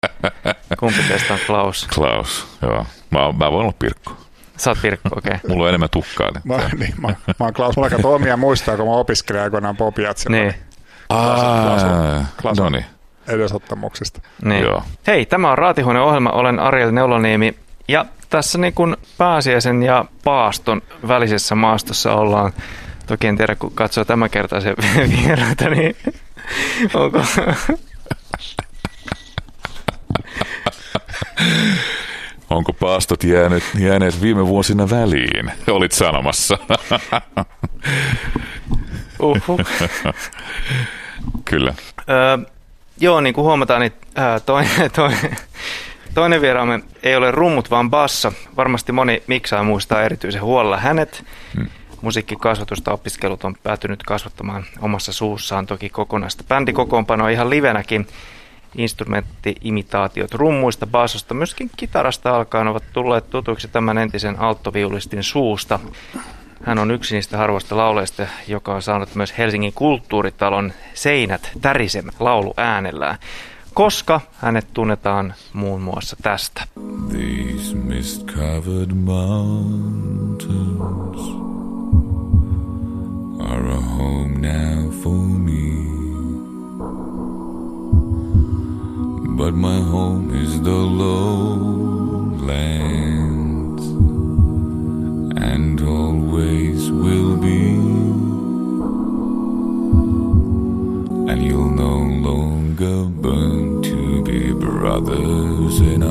Kumpi teistä on Klaus? Klaus, joo. Mä voin olla Pirkko. Sä oot Pirkko, okei. Okay. Mulla on enemmän tukkaa. Mä oon Klaus. Mulla kato omia muistaa, kun mä opiskelin aikoinaan Popiatsilla. Niin. No niin. Edesottamuksista. Niin. Joo. Hei, tämä on Raatihuone-ohjelma. Olen Ariel Neuloniemi. Ja tässä niin kuin Pääsiäisen ja Paaston välisessä maastossa ollaan. Toki en tiedä, kun katsoo tämänkertaisen vieraita, niin onko... Onko paastot jääneet viime vuosina väliin? Olit sanomassa. Kyllä. Joo, niin kuin huomataan, niin toinen vieraamme ei ole rummut, vaan basso. Varmasti moni miksaa muistaa erityisen huolella hänet. Musiikkikasvatusta opiskelut on päätynyt kasvattamaan omassa suussaan toki kokonaista bändikokoonpanoa ihan livenäkin. Instrumentti-imitaatiot rummuista, bassosta, myöskin kitarasta alkaen ovat tulleet tutuiksi tämän entisen alttoviulistin suusta. Hän on yksi niistä harvoista lauleista, joka on saanut myös Helsingin kulttuuritalon seinät tärisemään lauluäänellään, koska hänet tunnetaan muun muassa tästä. These mist-covered mountains are a home now for me. But my home is the lowlands, and always will be. And you'll no longer burn to be brothers in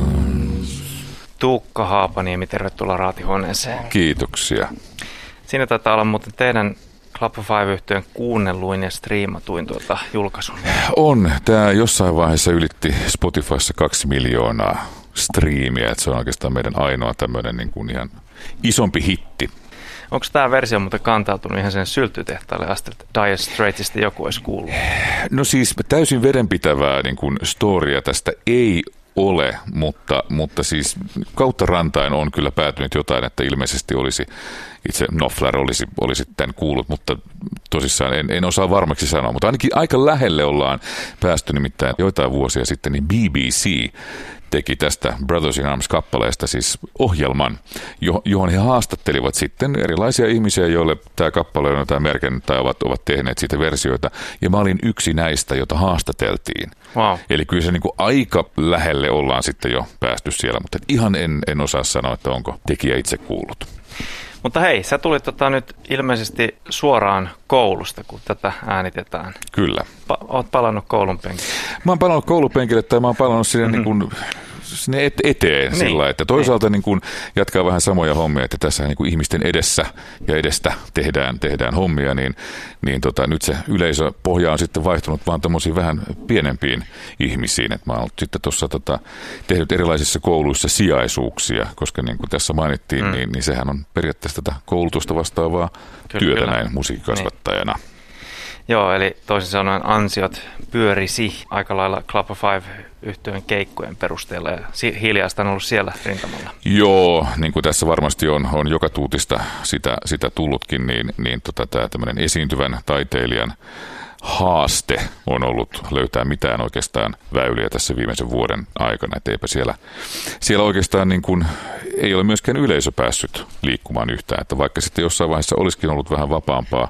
arms. Tuukka Haapaniemi, tervetuloa Raatihuoneeseen. Kiitoksia. Siinä taitaa olla muuten teidän Club of Five-yhtyön kuunnelluin ja striimatuin julkaisun. On. Tämä jossain vaiheessa ylitti Spotifyssa 2 miljoonaa striimiä. Että se on oikeastaan meidän ainoa tämmöinen niin kuin ihan isompi hitti. Onko tämä versio muuten kantautunut ihan sen syltytehtaalle asti, että Dire Straitsista joku olisi kuullut? No siis täysin vedenpitävää niin kuin storya tästä ei ole, mutta siis kautta rantain on kyllä päätynyt jotain, että ilmeisesti olisi itse Knopfler olisi tämän kuullut, mutta tosissaan en osaa varmaksi sanoa, mutta ainakin aika lähelle ollaan päästy, nimittäin joitain vuosia sitten, niin BBC teki tästä Brothers in Arms-kappaleesta siis ohjelman, johon he haastattelivat sitten erilaisia ihmisiä, joille tämä kappale on jotain merkinnyt tai ovat tehneet siitä versioita. Ja mä olin yksi näistä, jota haastateltiin. Wow. Eli kyllä se niin kuin aika lähelle ollaan sitten jo päästy siellä, mutta ihan en osaa sanoa, että onko tekijä itse kuullut. Mutta hei, sä tulit nyt ilmeisesti suoraan koulusta, kun tätä äänitetään. Kyllä. Oot palannut koulun penkille. Mä oon palannut koulupenkille tai mä oon palannut sinne niin kuin sinne eteen niin, sillä, että toisaalta niin kuin jatkaa vähän samoja hommia, että tässä niin kuin ihmisten edessä ja edestä tehdään hommia, niin nyt se yleisöpohja on sitten vaihtunut vaan tämmöisiin vähän pienempiin ihmisiin. Että mä oon sitten tuossa tehnyt erilaisissa kouluissa sijaisuuksia, koska niin kuin tässä mainittiin, niin sehän on periaatteessa tätä koulutusta vastaavaa työtä näin musiikkikasvattajana. Niin. Joo, eli toisin sanoen ansiot pyörisi aika lailla Club of Five-yhtyön keikkojen perusteella ja hiljaista on ollut siellä rintamalla. Joo, niin kuin tässä varmasti on joka tuutista sitä tullutkin, niin tämä tämmöinen esiintyvän taiteilijan haaste on ollut löytää mitään oikeastaan väyliä tässä viimeisen vuoden aikana, että eipä siellä oikeastaan niin kuin, ei ole myöskään yleisö päässyt liikkumaan yhtään, että vaikka sitten jossain vaiheessa olisikin ollut vähän vapaampaa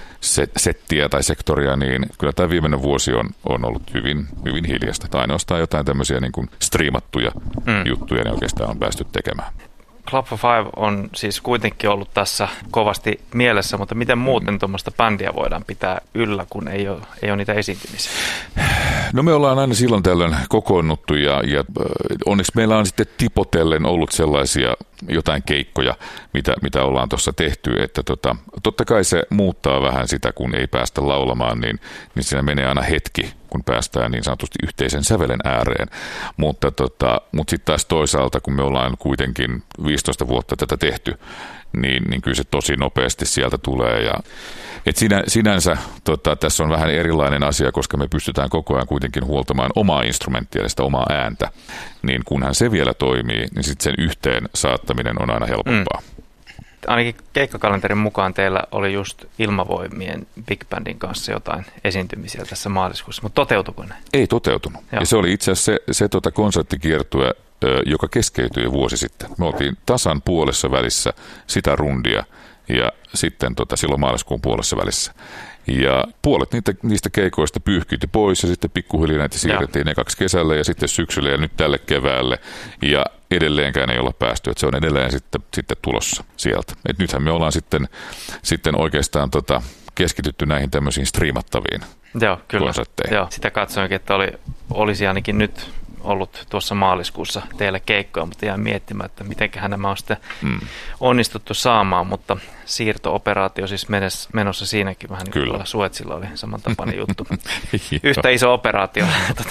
settiä tai sektoria, niin kyllä tämä viimeinen vuosi on ollut hyvin, hyvin hiljasta. Tai ainoastaan jotain tämmöisiä niin kuin striimattuja juttuja, niin oikeastaan on päästy tekemään. Club of Five on siis kuitenkin ollut tässä kovasti mielessä, mutta miten muuten tuommoista bändiä voidaan pitää yllä, kun ei ole niitä esiintymisiä? No me ollaan aina silloin tällöin kokoonnuttu ja onneksi meillä on sitten tipotellen ollut sellaisia jotain keikkoja, mitä ollaan tuossa tehty, että totta kai se muuttaa vähän sitä, kun ei päästä laulamaan, niin siinä menee aina hetki, kun päästään niin sanotusti yhteisen sävelen ääreen. Mutta sitten taas toisaalta, kun me ollaan kuitenkin 15 vuotta tätä tehty, niin kyllä se tosi nopeasti sieltä tulee. Ja, sinänsä tässä on vähän erilainen asia, koska me pystytään koko ajan kuitenkin huoltamaan omaa instrumenttia ja sitä omaa ääntä. Niin kunhan se vielä toimii, niin sitten sen yhteen saattaminen on aina helpompaa. ainakin keikkakalenterin mukaan teillä oli just Ilmavoimien Big Bandin kanssa jotain esiintymisiä tässä maaliskuussa, mutta toteutuiko ne? Ei toteutunut. Joo. Ja se oli itse asiassa se konserttikiertue, joka keskeytyi jo vuosi sitten. Me oltiin tasan puolessa välissä sitä rundia ja sitten silloin maaliskuun puolessa välissä. Ja puolet niistä keikoista pyyhkyytyi pois ja sitten pikkuhiljaa näitä siirrettiin ekaksi kesällä ja sitten syksyllä ja nyt tälle keväälle. Ja edelleenkään ei olla päästy, että se on edelleen sitten tulossa sieltä. Et nythän me ollaan sitten oikeastaan keskitytty näihin tämmöisiin striimattaviin konsertteihin. Joo, sitä katsoinkin, että olisi ainakin nyt ollut tuossa maaliskuussa teillä keikkoa, mutta jään miettimään, että mitenköhän nämä on sitten onnistuttu saamaan, mutta siirto-operaatio siis menossa siinäkin vähän niin kuin Suetsilla oli samantapainen juttu. Yhtä iso operaatio.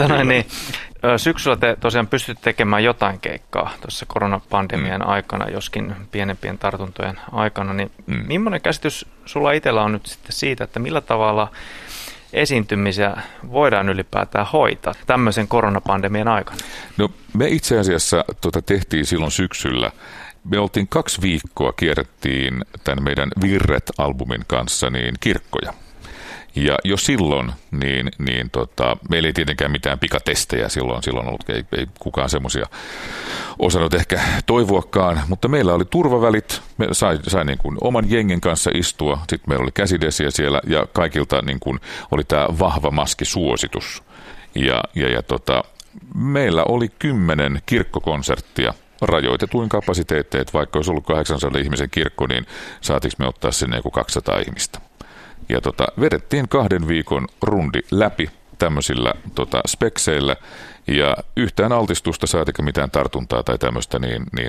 Syksyllä te tosiaan pystytte tekemään jotain keikkaa tuossa koronapandemian aikana, joskin pienempien tartuntojen aikana, niin millainen käsitys sulla itsellä on nyt sitten siitä, että millä tavalla esiintymisiä voidaan ylipäätään hoitaa tämmöisen koronapandemian aikana? No me itse asiassa tehtiin silloin syksyllä. Me oltiin 2 viikkoa, kierrettiin tämän meidän Virret-albumin kanssa niin kirkkoja. Ja jo silloin, meillä ei tietenkään mitään pikatestejä silloin ollut, ei kukaan semmoisia osannut ehkä toivoakaan, mutta meillä oli turvavälit, me sai niin kuin oman jengen kanssa istua, sitten meillä oli käsidesiä siellä ja kaikilta niin kuin oli tämä vahva maskisuositus. Ja meillä oli 10 kirkkokonserttia, rajoitetuin kapasiteetteet, vaikka olisi ollut 800 ihmisen kirkko, niin saatiinko me ottaa sinne joku 200 ihmistä. Ja vedettiin 2 viikon rundi läpi tämmöisillä spekseillä ja yhtään altistusta saatika mitään tartuntaa tai tämmöistä,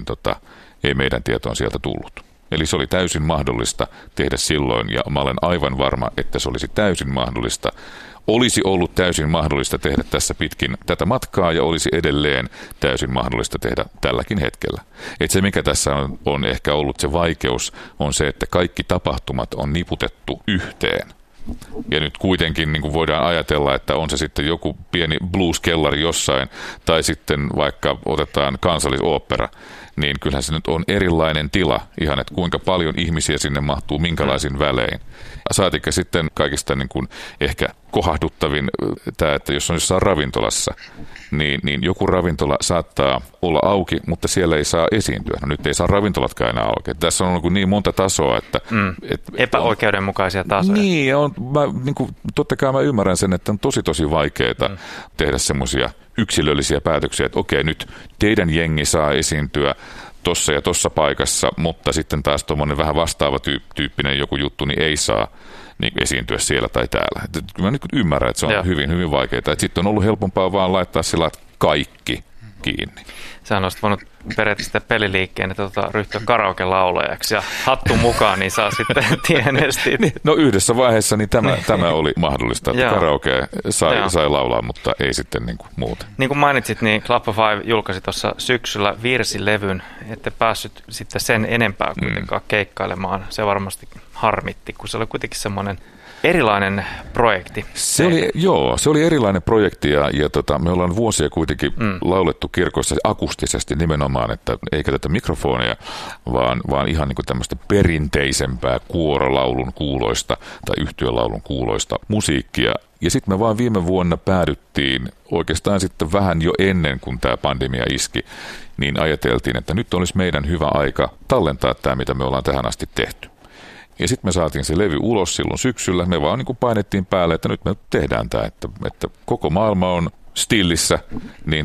ei meidän tietoon sieltä tullut. Eli se oli täysin mahdollista tehdä silloin ja mä olen aivan varma, että se olisi täysin mahdollista. Olisi ollut täysin mahdollista tehdä tässä pitkin tätä matkaa ja olisi edelleen täysin mahdollista tehdä tälläkin hetkellä. Et se mikä tässä on ehkä ollut se vaikeus on se, että kaikki tapahtumat on niputettu yhteen. Ja nyt kuitenkin niin kuin voidaan ajatella, että on se sitten joku pieni blues-kellari jossain tai sitten vaikka otetaan kansallisooppera, niin kyllähän se nyt on erilainen tila ihan, että kuinka paljon ihmisiä sinne mahtuu, minkälaisin välein. Saatikka sitten kaikista niin kuin ehkä kohahduttavin tämä, että jos on jossain ravintolassa, niin joku ravintola saattaa olla auki, mutta siellä ei saa esiintyä. No nyt ei saa ravintolatkaan enää auki. Tässä on niin monta tasoa, että epäoikeudenmukaisia tasoja. Niin, totta kai mä ymmärrän sen, että on tosi vaikeaa tehdä semmoisia yksilöllisiä päätöksiä, että okei, nyt teidän jengi saa esiintyä tossa ja tossa paikassa, mutta sitten taas tuommoinen vähän vastaava tyyppinen joku juttu, niin ei saa niin esiintyä siellä tai täällä. Mä nyt ymmärrän, että se on hyvin vaikeaa. Sitten on ollut helpompaa vaan laittaa sillä, että kaikki kiinni. Sähän olisit voinut periaatteessa peliliikkeen, että ryhtyä karaoke-laulajaksi ja hattu mukaan, niin saa sitten tienesti. No yhdessä vaiheessa niin tämä oli mahdollista, että karaoke sai laulaa, mutta ei sitten niin kuin muuta. Niin kuin mainitsit, niin Club of Five julkaisi tuossa syksyllä virsilevyn, ette päässyt sitten sen enempää kuitenkaan keikkailemaan. Se varmasti harmitti, kun se oli kuitenkin semmoinen erilainen projekti. Se oli erilainen projekti ja me ollaan vuosia kuitenkin laulettu kirkoissa akustisesti nimenomaan, että ei käytetä mikrofoneja, vaan ihan niin kuin tämmöistä perinteisempää kuorolaulun kuuloista tai yhtyölaulun kuuloista musiikkia. Ja sitten me vaan viime vuonna päädyttiin oikeastaan sitten vähän jo ennen kuin tämä pandemia iski, niin ajateltiin, että nyt olisi meidän hyvä aika tallentaa tämä, mitä me ollaan tähän asti tehty. Ja sitten me saatiin se levy ulos silloin syksyllä. Me vaan niin kuin painettiin päälle, että nyt me tehdään tämä, että koko maailma on stillissä, niin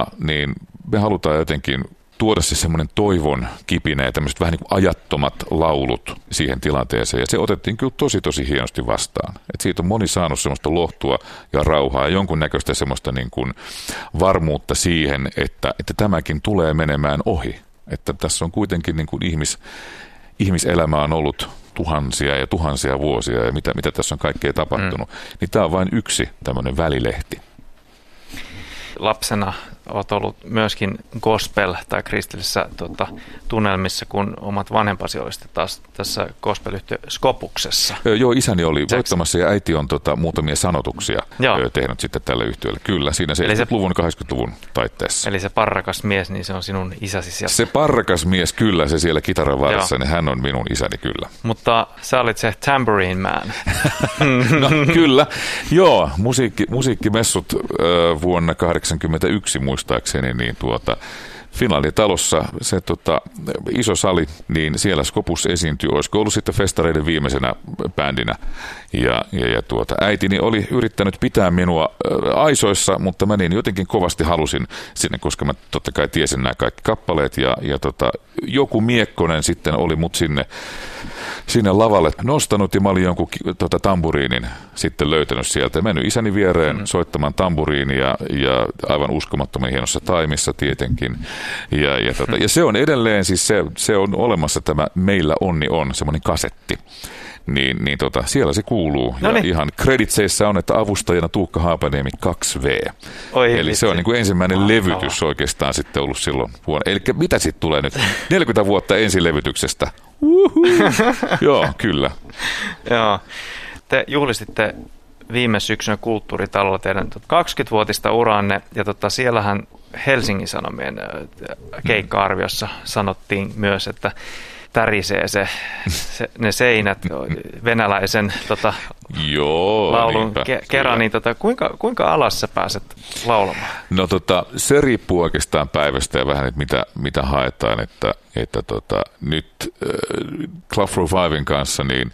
me halutaan jotenkin tuoda se semmoinen toivon kipinä ja tämmöiset vähän niin kuin ajattomat laulut siihen tilanteeseen. Ja se otettiin kyllä tosi hienosti vastaan. Et siitä on moni saanut semmoista lohtua ja rauhaa ja jonkunnäköistä semmoista niin kuin varmuutta siihen, että tämäkin tulee menemään ohi. Että tässä on kuitenkin niin kuin ihmiselämä on ollut tuhansia ja tuhansia vuosia ja mitä tässä on kaikkea tapahtunut, niin tämä on vain yksi tämmöinen välilehti. lapsena olet ollut myöskin gospel- tai kristillisessä tunnelmissa, kun omat vanhempasi olisitte taas tässä gospel-yhtiö Skopuksessa. Joo, isäni oli voittamassa ja äiti on muutamia sanotuksia tehnyt sitten tälle yhtiölle. Kyllä, siinä 70-luvun, 80-luvun taitteessa. Eli se parrakas mies, niin se on sinun isäsi sieltä. Se parrakas mies, kyllä, se siellä kitaran varressa, niin hän on minun isäni kyllä. Mutta sä olit se tambourine man. No, kyllä, joo, musiikkimessut vuonna 1981 muistaakseni, niin Finaalitalossa se iso sali, niin siellä Skopus esiintyi, olisiko ollut sitten festareiden viimeisenä bändinä. Ja äitini oli yrittänyt pitää minua aisoissa, mutta mä niin jotenkin kovasti halusin sinne, koska mä totta kai tiesin nämä kaikki kappaleet. Ja joku miekkonen sitten oli mut sinne lavalle nostanut ja mä olin jonkun tamburiinin sitten löytänyt sieltä. Mennyt isäni viereen soittamaan tamburiinia ja aivan uskomattoman hienossa taimissa tietenkin. Ja se on edelleen, siis se on olemassa tämä Meillä onni on, semmoinen kasetti. Niin siellä se kuuluu. Ja ihan kreditseissä on, että avustajana Tuukka Haapaniemi 2V. Eli se on niin kuin ensimmäinen levytys oikeastaan sitten ollut silloin vuonna. Eli mitä sitten tulee nyt? 40 vuotta ensilevytyksestä. Joo, kyllä. Joo. Te juhlistitte viime syksynä Kulttuuritalolla teidän 20-vuotista uraanne, ja siellähän Helsingin Sanomien keikka-arviossa sanottiin myös, että tärisee ne seinät venäläisen laulun kerran, niin kuinka alas sä pääset laulamaan? No se riippuu oikeastaan päivästä ja vähän, että mitä haetaan, että nyt Club for Fiven kanssa, niin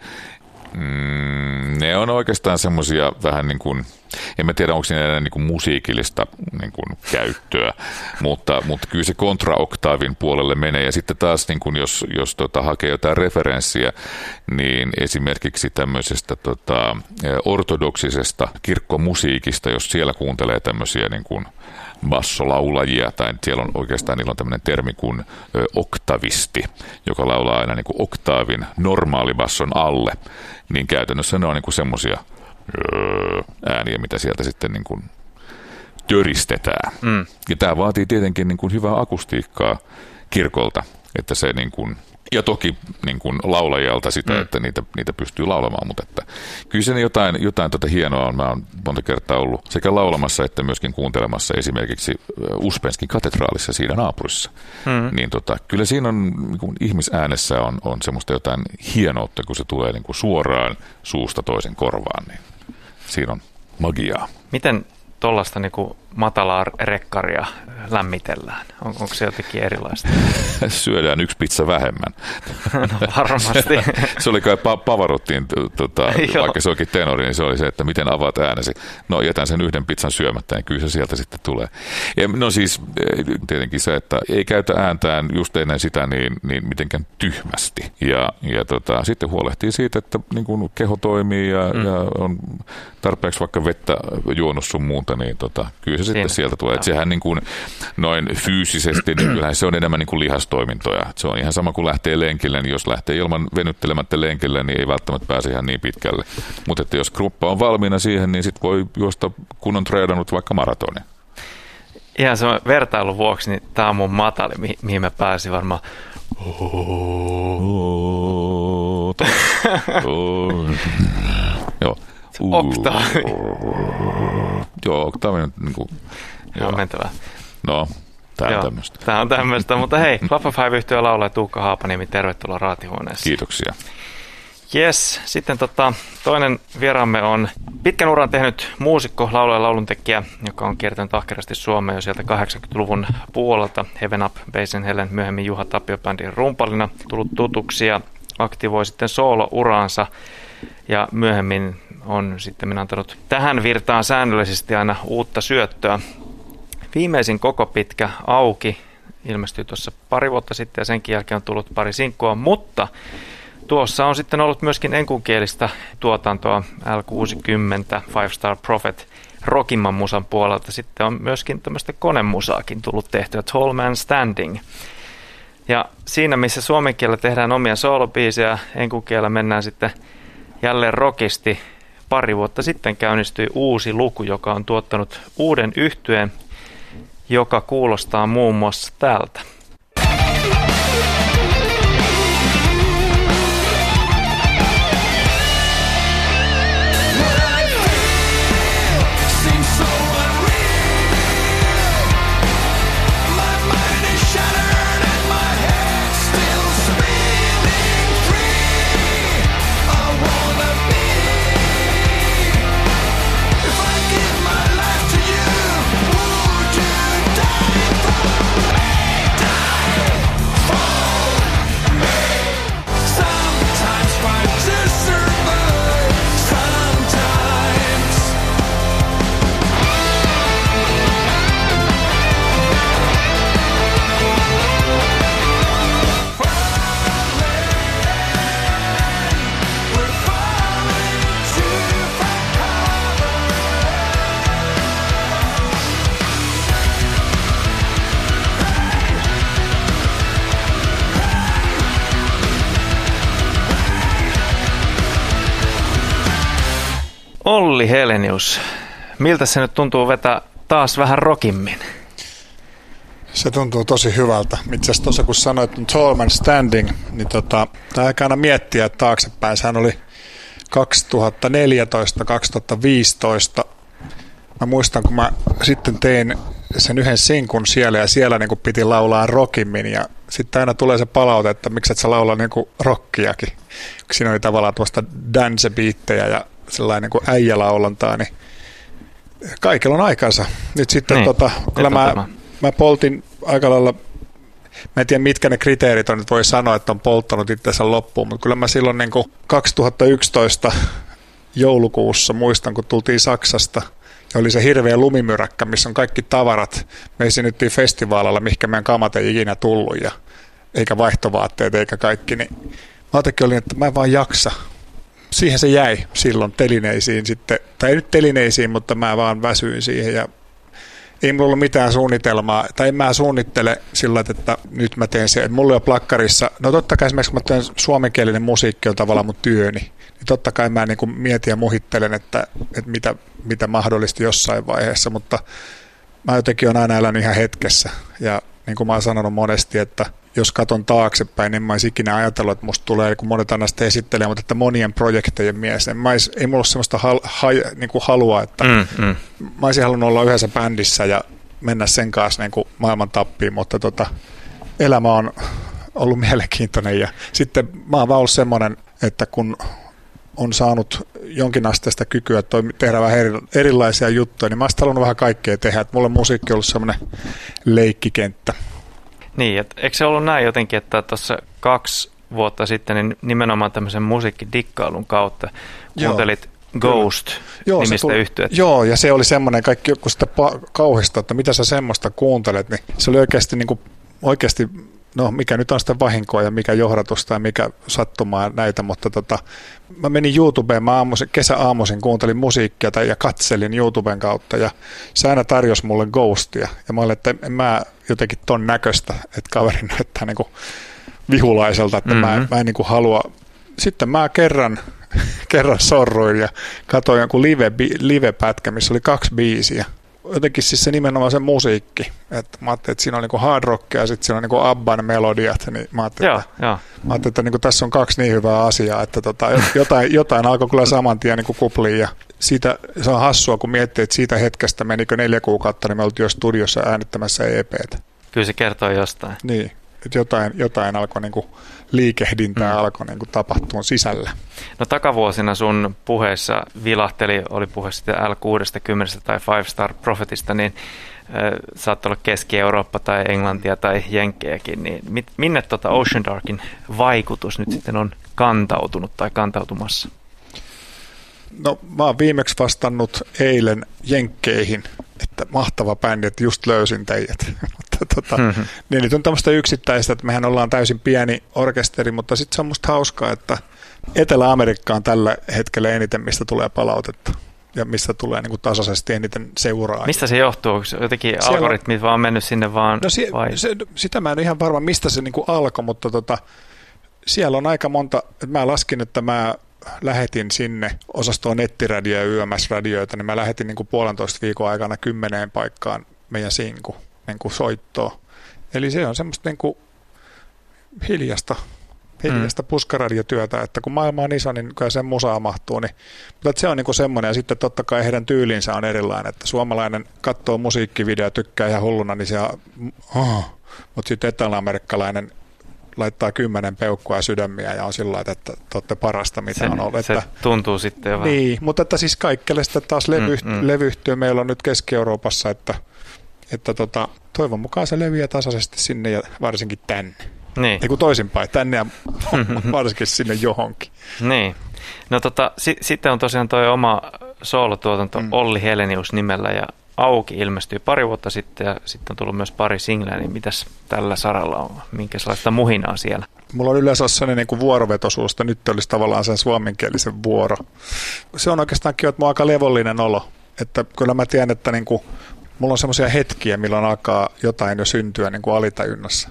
ne on oikeastaan semmoisia vähän niin kuin, en mä tiedä onko siinä enää niin kuin musiikillista niin kuin käyttöä, mutta kyllä se kontraoktaavin puolelle menee. Ja sitten taas niin kuin jos hakee jotain referenssiä, niin esimerkiksi tämmöisestä ortodoksisesta kirkkomusiikista, jos siellä kuuntelee tämmöisiä niin kuin bassolaulajia, tai siellä on oikeastaan niillä on tämmöinen termi kuin oktavisti, joka laulaa aina niin kuin oktaavin normaalibasson alle, niin käytännössä ne on niin kuin semmoisia ääniä, mitä sieltä sitten niin kuin töristetään. Ja tämä vaatii tietenkin niin kuin hyvää akustiikkaa kirkolta, että se niin kuin, ja toki niin kuin laulajalta sitä, että niitä pystyy laulamaan, mutta että kyllä se jotain hienoa on. Mä oon monta kertaa ollut sekä laulamassa että myöskin kuuntelemassa esimerkiksi Uspenskin katedraalissa siinä naapurissa. Niin kyllä siinä on niin kuin ihmisäänessä on semmoista jotain hienoutta, kun se tulee niin kuin suoraan suusta toisen korvaan, niin siinä on magiaa. Miten tuollaista niinku matalaa rekkaria lämmitellään? Onko se jotenkin erilaista? Syödään yksi pizza vähemmän. No varmasti. Se oli kai Pavarottiin, vaikka se onkin tenori, niin se oli se, että miten avaat äänesi. No jätän sen yhden pizzan syömättä, niin kyllä se sieltä sitten tulee. Ja, no siis tietenkin se, että ei käytä ääntään just ennen sitä niin mitenkään tyhmästi. Ja sitten huolehtii siitä, että niin kun keho toimii ja on tarpeeksi vaikka vettä juonut sun muuta, niin kyllä se sitten sieltä tulee. Että sehän niin kuin noin fyysisesti, niin kyllähän se on enemmän niin kuin lihastoimintoja. Se on ihan sama kuin lähtee lenkille, niin jos lähtee ilman venyttelemättä lenkille, niin ei välttämättä pääse ihan niin pitkälle. Mutta että jos kruppa on valmiina siihen, niin sitten voi juosta kun on treenannut vaikka maratonin. Ihan se vertailun vuoksi, niin tämä on mun matali, mihin mä pääsin varmaan. Joo. Oktaavi. Joo, oktaavi on niin kuin... Joo, mentävää. No, tämä on tämmöistä. Tämä on tämmöistä, mutta hei, Club of Five-yhtiö laulaa Tuukka Haapaniemi, tervetuloa Raatihuoneeseen. Kiitoksia. Jes, sitten toinen vieraamme on pitkän uran tehnyt muusikko, laulaja ja lauluntekijä, joka on kiertänyt ahkerasti Suomea jo sieltä 80-luvun puolelta. Heaven Up, Basin Helen, myöhemmin Juha Tapio-bändin rumpalina tullut tutuksi ja aktivoi sitten soolo-uraansa. Ja myöhemmin on sitten antanut tähän virtaan säännöllisesti aina uutta syöttöä. Viimeisin koko pitkä Auki ilmestyi tuossa pari vuotta sitten ja senkin jälkeen on tullut pari sinkkua, mutta tuossa on sitten ollut myöskin enkunkielistä tuotantoa L60, Five Star Prophet, rockimman musan puolelta. Sitten on myöskin tämmöistä konemusaakin tullut tehtyä, Tall Man Standing. Ja siinä, missä suomen kielellä tehdään omia soolobiisejä, enkunkielellä mennään sitten jälleen rockisti. Pari vuotta sitten käynnistyi uusi luku, joka on tuottanut uuden yhtyeen joka kuulostaa muun muassa tältä. Olli Helenius, miltä se nyt tuntuu vetää taas vähän rockimmin? Se tuntuu tosi hyvältä. Itse asiassa tuossa kun sanoit Tall Man Standing, niin tämä aika aina miettiä taaksepäin. Sehän oli 2014-2015. Mä muistan, kun mä sitten tein sen yhden sinkun siellä ja siellä niin kuin piti laulaa rockimmin ja sitten aina tulee se palaute, että miksi et sä laula niin kuin rockiakin. Siinä oli tavallaan tuosta dance-biittejä ja sellainen niin kuin äijälaulontaa, niin kaikilla on aikansa. Nyt sitten niin, kyllä mä poltin aika lailla, mä en tiedä mitkä ne kriteerit on, nyt voi sanoa, että on polttanut itsensä loppuun, mutta kyllä mä silloin niin kuin 2011 joulukuussa muistan, kun tultiin Saksasta ja oli se hirveä lumimyräkkä, missä on kaikki tavarat. Me esiinnyttiin festivaalilla, mihinkä meidän kamat ei ikinä tullut ja eikä vaihtovaatteet eikä kaikki, niin mä jotenkin olin, että mä en vaan jaksa. Siihen se jäi silloin telineisiin sitten, tai ei nyt telineisiin, mutta mä vaan väsyin siihen ja ei mulla ollut mitään suunnitelmaa, tai en mä suunnittele sillä, että nyt mä teen se, että mulla on plakkarissa, no totta kai esimerkiksi kun mä teen suomenkielinen musiikki on tavallaan mun työni, niin totta kai mä niin kuin mietin ja muhittelen, että mitä mahdollisesti jossain vaiheessa, mutta mä jotenkin on aina elänyt ihan hetkessä ja niin kuin mä oon sanonut monesti, että jos katson taaksepäin, niin mä olisin ikinä ajatellut, että musta tulee, kun monet aina sitten esittelee, mutta että monien projektejen mies. Ei mulla ole sellaista niin kuin halua, että mä olisin halunnut olla yhdessä bändissä ja mennä sen kanssa niin kuin maailman tappiin, mutta elämä on ollut mielenkiintoinen ja sitten mä oon vaan ollut semmoinen, että kun on saanut jonkinasteista kykyä tehdä vähän erilaisia juttuja, niin mä oon halunnut vähän kaikkea tehdä. Että mulle musiikki on ollut semmoinen leikkikenttä. Niin, että eikö se ollut näin jotenkin, että tuossa 2 vuotta sitten niin nimenomaan tämmöisen musiikkidikkailun kautta kuuntelit Ghost-nimistä yhtyettä? Joo, ja se oli semmoinen, kaikki kun sitä kauhista, että mitä sä semmoista kuuntelet, niin se oli oikeasti, no mikä nyt on sitä vahinkoa ja mikä johdatusta ja mikä sattumaa näitä, mutta mä menin YouTubeen, kesäaamuisin kuuntelin musiikkia ja katselin YouTuben kautta ja se aina tarjosi mulle Ghostia ja mä olin, että en mä jotenkin ton näköistä, että kaveri näyttää niin kuin vihulaiselta, että mä en niin kuin halua. Sitten mä kerran sorruin ja katsoin jonkun live-pätkä, missä oli 2 biisiä. Jotenkin siis se nimenomaan se musiikki. Että mä ajattelin, että siinä on niin kuin hard rockia ja sitten siinä on niin kuin Abban melodiat. Niin mä ajattelin, että niin kuin tässä on 2 niin hyvää asiaa, että jotain alkoi kyllä saman tien niin kuin kupliin. Ja siitä, se on hassua, kun miettii, että siitä hetkestä menikö 4 kuukautta, niin me oltiin jo studiossa äänittämässä EP:tä. Kyllä se kertoo jostain. Niin, että jotain alkoi niin kuin liikehdintää alkoi niin kuin tapahtua sisällä. No takavuosina sun puheessa vilahteli, oli puhe sitten L60 tai 5-Star Prophetista, niin saattoi olla Keski-Eurooppa tai Englantia tai Jenkkejäkin, niin minne Ocean Darkin vaikutus nyt sitten on kantautunut tai kantautumassa? No mä oon viimeksi vastannut eilen Jenkkeihin, että mahtava bändi, että just löysin teidät. Niin nyt on tämmöistä yksittäistä, että mehän ollaan täysin pieni orkesteri, mutta sitten se on musta hauskaa, että Etelä-Amerikka on tällä hetkellä eniten, mistä tulee palautetta ja mistä tulee niin kuin tasaisesti eniten seuraa. Mistä se johtuu? Jotenkin algoritmit vaan on mennyt sinne vaan? No sitä mä en ihan varma, mistä se niin kuin alkoi, mutta siellä on aika monta, mä laskin, että mä lähetin sinne osastoon nettiradioja ja YMS-radioita, niin mä lähetin niin kuin 1,5 viikon aikana 10 paikkaan meidän sinku. niin kuin soittoa. Eli se on semmoista niin kuin hiljasta puskaradiotyötä, että kun maailma on iso, niin kyllä sen musaa mahtuu. Niin, mutta se on niin kuin semmoinen, ja sitten totta kai heidän tyylinsä on erilainen, että suomalainen katsoo musiikkivideo, tykkää ihan hulluna, niin se mutta sitten etelä-amerikkalainen laittaa 10 peukkua ja sydämiä ja on sillä lailla, että te olette parasta, mitä on ollut. Se tuntuu sitten jo vähän. Niin, mutta että siis kaikkelle sitten taas levyyhtiö meillä on nyt Keski-Euroopassa, että toivon mukaan se leviää tasaisesti sinne ja varsinkin tänne. Niin. Ei kun toisinpäin, tänne ja varsinkin sinne johonkin. Niin. No sitten on tosiaan toi oma soolotuotanto Olli Helenius nimellä ja Auki ilmestyi pari vuotta sitten ja sitten on tullut myös pari singleä, niin mitäs tällä saralla on? Minkälaista muhinaa siellä? Mulla on yleensä sellainen niin kuin vuorovetosuusta, nyt olisi tavallaan sen suomenkielisen vuoro. Se on oikeastaan kiva, että mulla on aika levollinen olo, että kyllä mä tiedän, että niin kuin, mulla on semmoisia hetkiä, milloin alkaa jotain jo syntyä niin kuin alitajunnassa.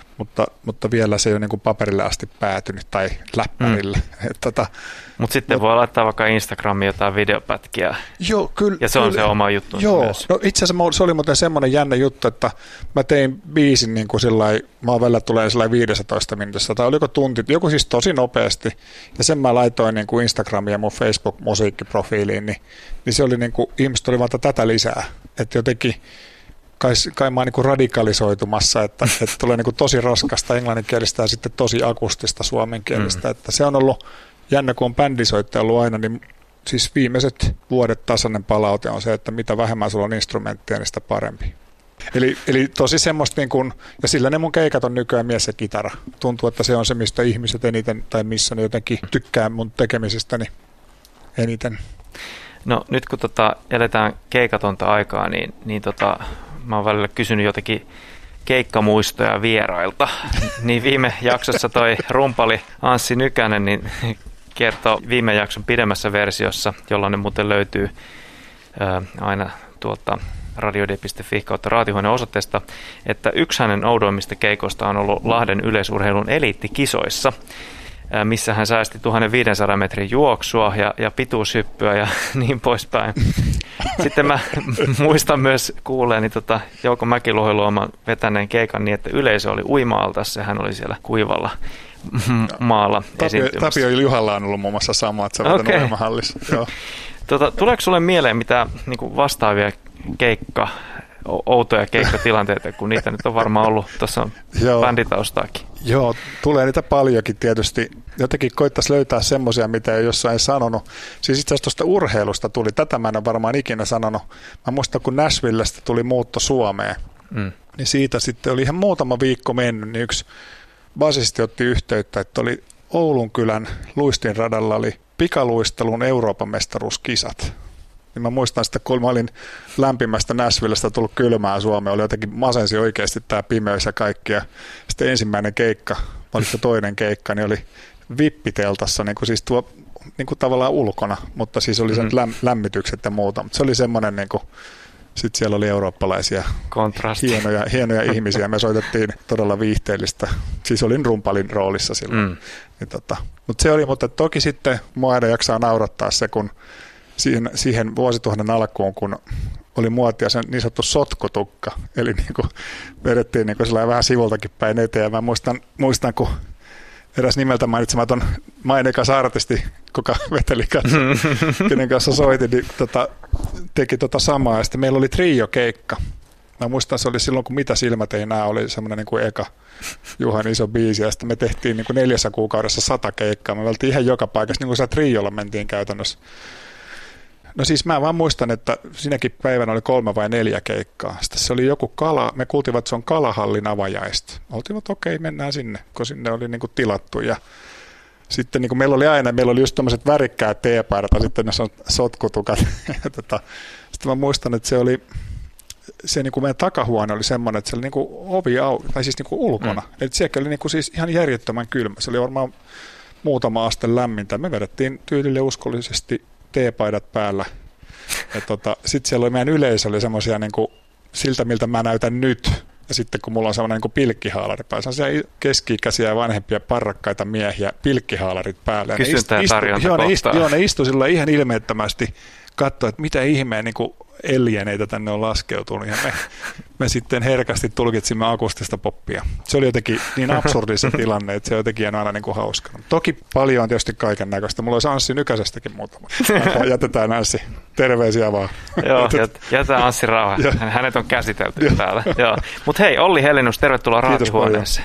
Mutta vielä se ei ole niin kuin paperille asti päätynyt tai läppärille. Mutta sitten voi laittaa vaikka Instagramiin jotain videopätkiä. Joo, kyllä. Ja se on se oma juttu myös. No itse asiassa se oli muuten semmoinen jännä juttu, että mä tein biisin niin kuin sillai, mä oon välillä tulee 15 minuutissa, tai oliko tunti, joku siis tosi nopeasti. Ja sen mä laitoin niin kuin Instagramiin ja mun Facebook-musiikkiprofiiliin, niin se oli niin kuin, ihmiset oli vaan tätä lisää. Että jotenkin kai mä oon niin radikalisoitumassa, että tulee niin tosi raskasta englanninkielistä ja sitten tosi akustista suomenkielistä. Että se on ollut jännä, kun on bändisoittaja ollut aina, niin siis viimeiset vuodet tasainen palaute on se, että mitä vähemmän sulla on instrumenttia, niin sitä parempi. Eli tosi semmoista, niin kuin, ja sillä ne mun keikat on nykyään mies ja kitara. Tuntuu, että se on se, mistä ihmiset eniten, tai missä ne jotenkin tykkää mun tekemisestäni eniten. No nyt kun eletään keikatonta aikaa, niin mä oon välillä kysynyt jotenkin keikkamuistoja vierailta. Niin viime jaksossa toi rumpali Anssi Nykänen niin kertoo viime jakson pidemmässä versiossa, jollainen muuten löytyy aina tuolta radiod.fi/raatihuoneen osoitteesta, että yksi hänen oudoimmista keikoista on ollut Lahden yleisurheilun eliittikisoissa, missä hän säästi 1500 metrin juoksua ja pituushyppyä ja niin poispäin. Sitten mä muistan myös kuulleeni Jouko Mäkiluoman vetäneen keikan niin, että yleisö oli uima-altassa ja hän oli siellä kuivalla maalla esiintymässä. Tapio Juhalla on ollut muun muassa sama, että sä vetänyt uimahallissa. Tuleeko sulle mieleen mitään niin vastaavia outoja keikkatilanteita, kun niitä nyt on varmaan ollut tuossa bänditaustaakin? Joo, tulee niitä paljonkin tietysti. Jotenkin koittaisi löytää semmoisia, mitä ei jossain sanonut. Siis itse asiassa tuosta urheilusta tuli, tätä mä en ole varmaan ikinä sanonut. Mä muistan, kun Nashvillestä tuli muutto Suomeen, niin siitä sitten oli ihan muutama viikko mennyt, niin yksi basisti otti yhteyttä, että oli Oulunkylän luistinradalla oli pikaluistelun Euroopan mestaruuskisat. Niin mä muistan sitä, kun mä olin lämpimästä Nashvillestä tullut kylmään Suomeen, oli jotenkin masensi oikeasti tämä pimeys ja kaikki. Ja sitten ensimmäinen keikka, oliko toinen keikka, niin oli vippiteltassa, niin kuin siis niin kuin tavallaan ulkona, mutta siis oli sen lämmitykset ja muuta. Mutta se oli semmoinen, niin kuin, sitten siellä oli eurooppalaisia hienoja ihmisiä. Me soitettiin todella viihteellistä, siis olin rumpalin roolissa silloin. Mutta se oli, mutta toki sitten mua aina jaksaa naurattaa se, kun siihen vuosituhannen alkuun, kun oli muotia sen niin sanottu sotkutukka, eli niin kuin vedettiin niin kuin vähän sivultakin päin eteen. Ja mä muistan, kun eräs nimeltä mainitsematon maineikas artisti, kuka veteli kanssa, kenen kanssa soitin, niin teki samaa. Ja sitten meillä oli trio-keikka. Mä muistan, se oli silloin, kun Mitä silmät ei näe, oli semmoinen niin kuin eka Juhan iso biisi. Ja sitten me tehtiin niin kuin 4 kuukaudessa 100 keikkaa. Me oltiin ihan joka paikassa, niin kuin siellä triolla mentiin käytännössä. No siis mä vaan muistan, että sinäkin päivänä oli 3 vai 4 keikkaa. Sitten se oli joku me kuultiin, että se on Kalahallin avajaista. Oltiin, että okei, mennään sinne, kun sinne oli niin kuin tilattu. Ja sitten niin kuin meillä oli just tämmöiset värikkäät teepaidat ja sitten ne sotkutukat. Sitten mä muistan, että se niin kuin meidän takahuone oli semmoinen, että se oli niin kuin ovi auki, tai siis niin kuin ulkona. Eli siellä oli niin kuin siis ihan järjettömän kylmä. Se oli varmaan muutama aste lämmintä. Me vedettiin tyylille uskollisesti teepaidat päällä. Sitten siellä oli meidän yleisö, oli semmoisia niin kuin siltä, miltä mä näytän nyt. Ja sitten kun mulla on semmoinen niin pilkkihaalari päällä, semmoisia keski-ikäisiä ja vanhempia parrakkaita miehiä, pilkkihaalarit päällä. Kysyntää ja tarjonta kohtaa. Ne istui sillä ihan ilmeettömästi katsoa, että mitä ihmeen, niin kuin, eljeneitä tänne on laskeutunut ja me sitten herkästi tulkitsimme akustista poppia. Se oli jotenkin niin absurdi se tilanne, että se jotenkin on aina niin kuin hauska. Toki paljon on tietysti kaiken näköistä. Mulla olisi Anssi Nykäsestäkin muutama. Jätetään Anssi. Terveisiä vaan. Joo, jätetään Anssi rauhaan. Hänet on käsitelty täällä. Mutta hei, Olli Helenius, tervetuloa Raatihuoneeseen.